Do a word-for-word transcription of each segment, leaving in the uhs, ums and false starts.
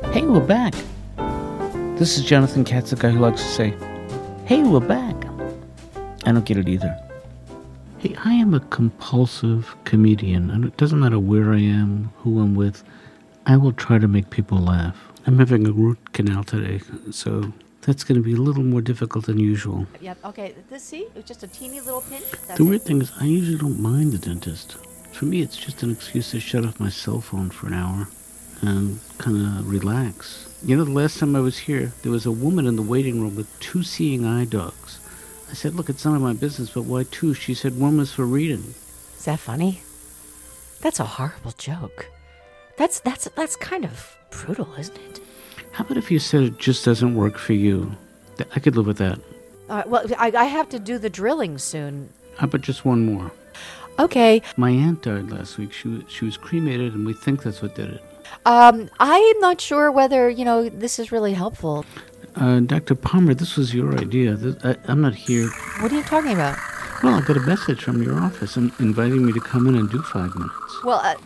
Hey, we're back. This is Jonathan Katz, the guy who likes to say, hey, we're back. I don't get it either. Hey, I am a compulsive comedian, and it doesn't matter where I am, who I'm with. I will try to make people laugh. I'm having a root canal today, so that's going to be a little more difficult than usual. Yeah, okay, this, see, it's just a teeny little pinch. That's the weird it. thing is, I usually don't mind the dentist. For me, it's just an excuse to shut off my cell phone for an hour and kind of relax. You know, the last time I was here, there was a woman in the waiting room with two seeing eye dogs. I said, look, it's none of my business, but why two? She said, one was for reading. Is that funny? That's a horrible joke. That's that's that's kind of brutal, isn't it? How about if you said it just doesn't work for you? I could live with that. Uh, well, I, I have to do the drilling soon. How about just one more? Okay. My aunt died last week. She was, she was cremated, and we think that's what did it. Um, I'm not sure whether, you know, this is really helpful. Uh, Doctor Palmer, this was your idea. This, I, I'm not here. What are you talking about? Well, I got a message from your office in, inviting me to come in and do five minutes. Well, uh,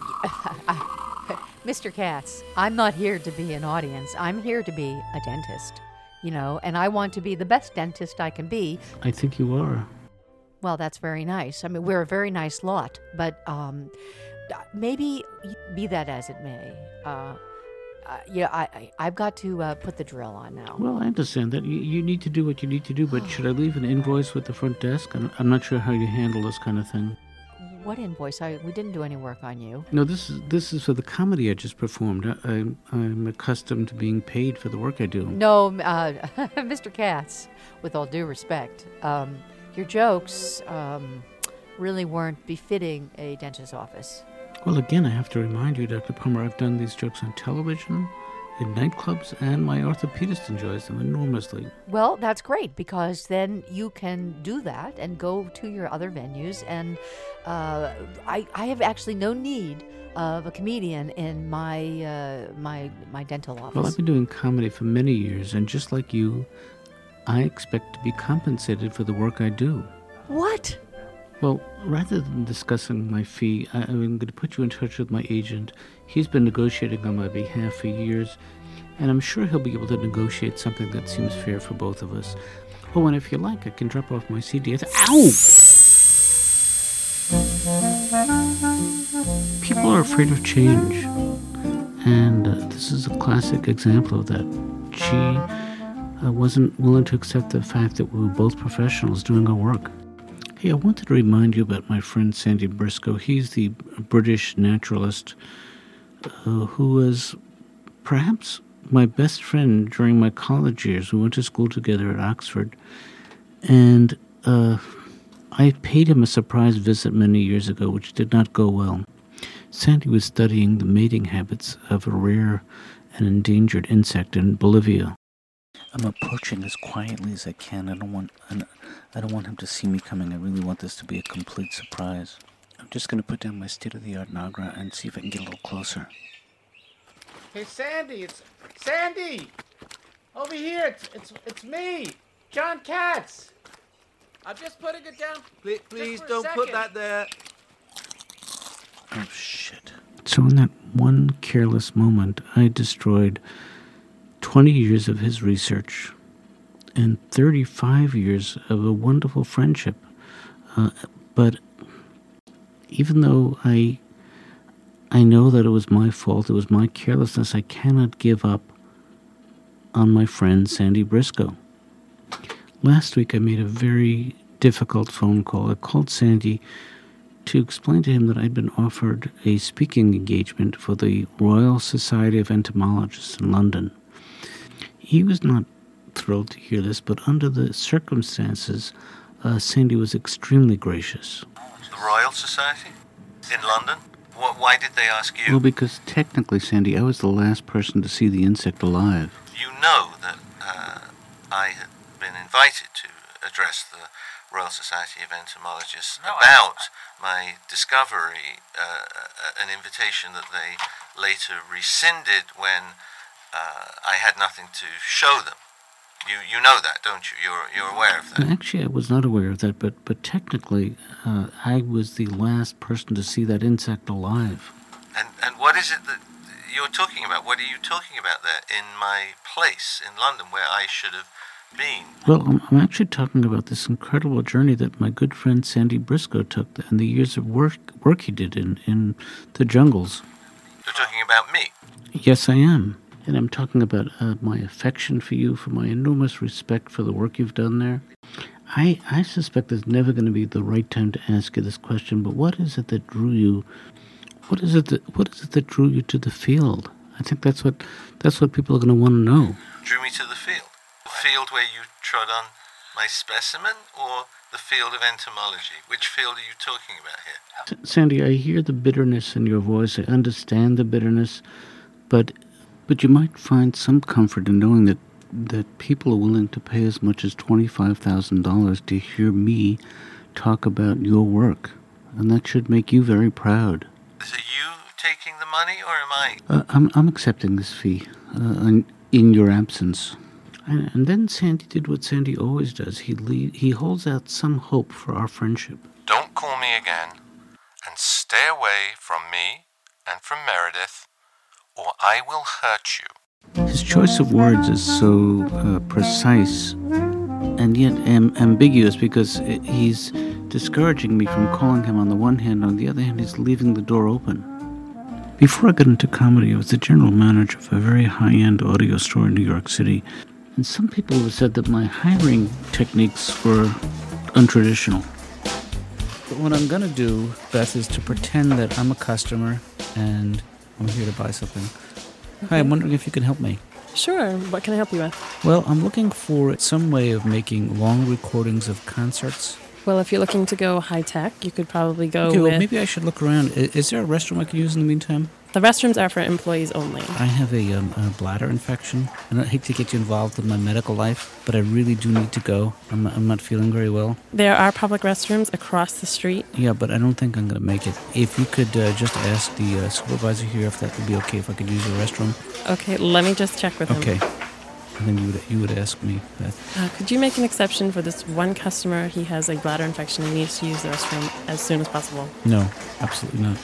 I, Mister Katz, I'm not here to be an audience. I'm here to be a dentist, you know, and I want to be the best dentist I can be. I think you are. Well, that's very nice. I mean, we're a very nice lot, but um, maybe be that as it may. Uh, uh, yeah, I, I, I've got to uh, put the drill on now. Well, I understand that. You, you need to do what you need to do, but should I leave an invoice with the front desk? I'm, I'm not sure how you handle this kind of thing. What invoice? I, we didn't do any work on you. No, this is this is for the comedy I just performed. I, I'm, I'm accustomed to being paid for the work I do. No, uh, Mister Katz, with all due respect, um, your jokes um, really weren't befitting a dentist's office. Well, again, I have to remind you, Doctor Palmer, I've done these jokes on television, in nightclubs, and my orthopedist enjoys them enormously. Well, that's great, because then you can do that and go to your other venues. And uh, I, I have actually no need of a comedian in my uh, my my dental office. Well, I've been doing comedy for many years, and just like you, I expect to be compensated for the work I do. What? Well, rather than discussing my fee, I, I'm going to put you in touch with my agent. He's been negotiating on my behalf for years, and I'm sure he'll be able to negotiate something that seems fair for both of us. Oh, and if you like, I can drop off my C D. Ow! People are afraid of change, and uh, this is a classic example of that. She uh, wasn't willing to accept the fact that we were both professionals doing our work. Hey, I wanted to remind you about my friend Sandy Briscoe. He's the British naturalist uh, who was perhaps my best friend during my college years. We went to school together at Oxford. And uh, I paid him a surprise visit many years ago, which did not go well. Sandy was studying the mating habits of a rare and endangered insect in Bolivia. I'm approaching as quietly as I can. I don't want I don't want him to see me coming. I really want this to be a complete surprise. I'm just going to put down my state-of-the-art Nagra and see if I can get a little closer. Hey, Sandy, it's Sandy! Over here, it's it's, it's me, John Katz. I'm just putting it down. Please, please for a don't second. put that there. Oh, shit. So in that one careless moment, I destroyed twenty years of his research and thirty-five years of a wonderful friendship. Uh, but even though I I know that it was my fault, it was my carelessness, I cannot give up on my friend Sandy Briscoe. Last week I made a very difficult phone call. I called Sandy to explain to him that I'd been offered a speaking engagement for the Royal Society of Entomologists in London. He was not thrilled to hear this, but under the circumstances, uh, Sandy was extremely gracious. The Royal Society? In London? Wh- why did they ask you? Well, because technically, Sandy, I was the last person to see the insect alive. You know that uh, I had been invited to address the Royal Society of Entomologists no, about my discovery, uh, an invitation that they later rescinded when uh, I had nothing to show them. You you know that, don't you? You're you're aware of that. Actually, I was not aware of that, but but technically, uh, I was the last person to see that insect alive. And and what is it that you're talking about? What are you talking about there in my place in London where I should have been? Well, I'm, I'm actually talking about this incredible journey that my good friend Sandy Briscoe took and the years of work work he did in, in the jungles. You're talking about me? Yes, I am. And I'm talking about uh, my affection for you, for my enormous respect for the work you've done there. I, I suspect it's never going to be the right time to ask you this question, but what is it that drew you? What is it that what is it that drew you to the field? I think that's what that's what people are going to want to know. Drew me to the field? The field where you trod on my specimen, or the field of entomology? Which field are you talking about here? S- Sandy, I hear the bitterness in your voice. I understand the bitterness, but but you might find some comfort in knowing that that people are willing to pay as much as twenty-five thousand dollars to hear me talk about your work, and that should make you very proud. Is it you taking the money, or am I? Uh, I'm I'm accepting this fee uh, in, in your absence. And, and then Sandy did what Sandy always does. He lead, he holds out some hope for our friendship. Don't call me again, and stay away from me and from Meredith, or I will hurt you. His choice of words is so uh, precise and yet am- ambiguous because he's discouraging me from calling him on the one hand. On the other hand, he's leaving the door open. Before I got into comedy, I was the general manager of a very high-end audio store in New York City. And some people have said that my hiring techniques were untraditional. But what I'm going to do, Beth, is to pretend that I'm a customer and I'm here to buy something. Hi, I'm wondering if you can help me. Sure. What can I help you with? Well, I'm looking for some way of making long recordings of concerts. Well, if you're looking to go high-tech, you could probably go okay, with... well, maybe I should look around. Is, is there a restroom I can use in the meantime? The restrooms are for employees only. I have a, um, a bladder infection, and I hate to get you involved with my medical life, but I really do need to go. I'm, I'm not feeling very well. There are public restrooms across the street. Yeah, but I don't think I'm going to make it. If you could uh, just ask the uh, supervisor here if that would be okay, if I could use your restroom. Okay, let me just check with okay. him. Okay. And then you would, you would ask me, Beth. Uh, could you make an exception for this one customer? He has a bladder infection and needs to use the restroom as soon as possible. No, absolutely not.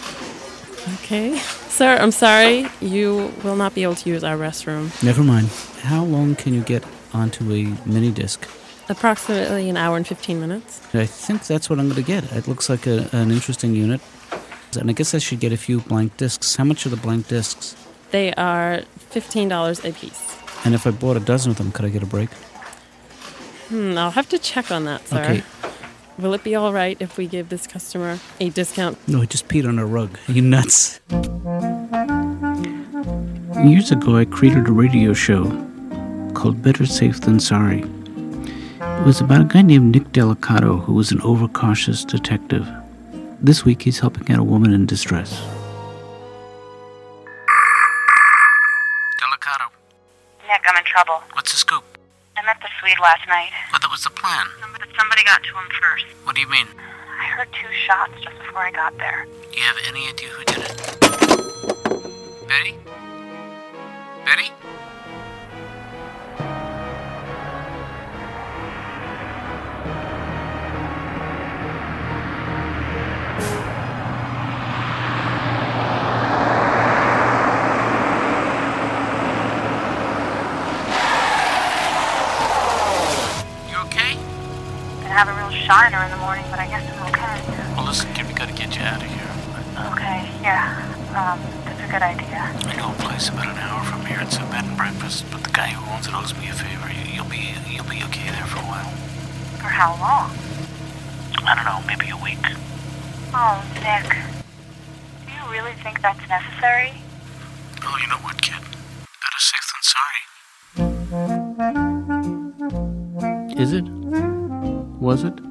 Okay. Sir, I'm sorry. You will not be able to use our restroom. Never mind. How long can you get onto a mini disc? Approximately an hour and fifteen minutes. I think that's what I'm going to get. It looks like a, an interesting unit. And I guess I should get a few blank discs. How much are the blank discs? They are fifteen dollars a piece. And if I bought a dozen of them, could I get a break? Hmm, I'll have to check on that, sir. Okay. Will it be all right if we give this customer a discount? No, I just peed on a rug. Are you nuts? Years ago, I created a radio show called Better Safe Than Sorry. It was about a guy named Nick Delicato who was an overcautious detective. This week, he's helping out a woman in distress. Delicato. Nick, I'm in trouble. What's the scoop? I met the Swede last night. What was the plan? But somebody got to him first. What do you mean? I heard two shots just before I got there. Do you have any idea who did it? Betty? Betty? Have a real shiner in the morning, but I guess I'm okay. Well, listen, kid, we gotta get you out of here. Okay, yeah, um, that's a good idea. I know a place about an hour from here. It's a bed and breakfast, but the guy who owns it owes me a favor. You, you'll be, you'll be okay there for a while. For how long? I don't know, maybe a week. Oh, Nick, do you really think that's necessary? Oh, you know what, kid? Better safe than sorry. Is it? Was it?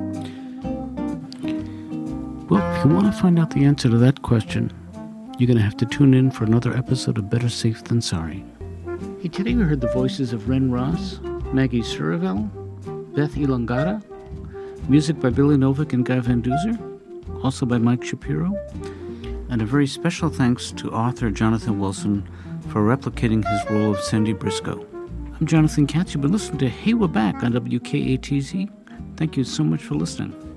Well, if you want to find out the answer to that question, you're going to have to tune in for another episode of Better Safe Than Sorry. Hey, today we heard the voices of Ren Ross, Maggie Surivel, Beth Elongata, music by Billy Novak and Guy Van Duzer, also by Mike Shapiro, and a very special thanks to author Jonathan Wilson for replicating his role of Sandy Briscoe. I'm Jonathan Katz. You've been listening to Hey, We're Back on W K A T Z. Thank you so much for listening.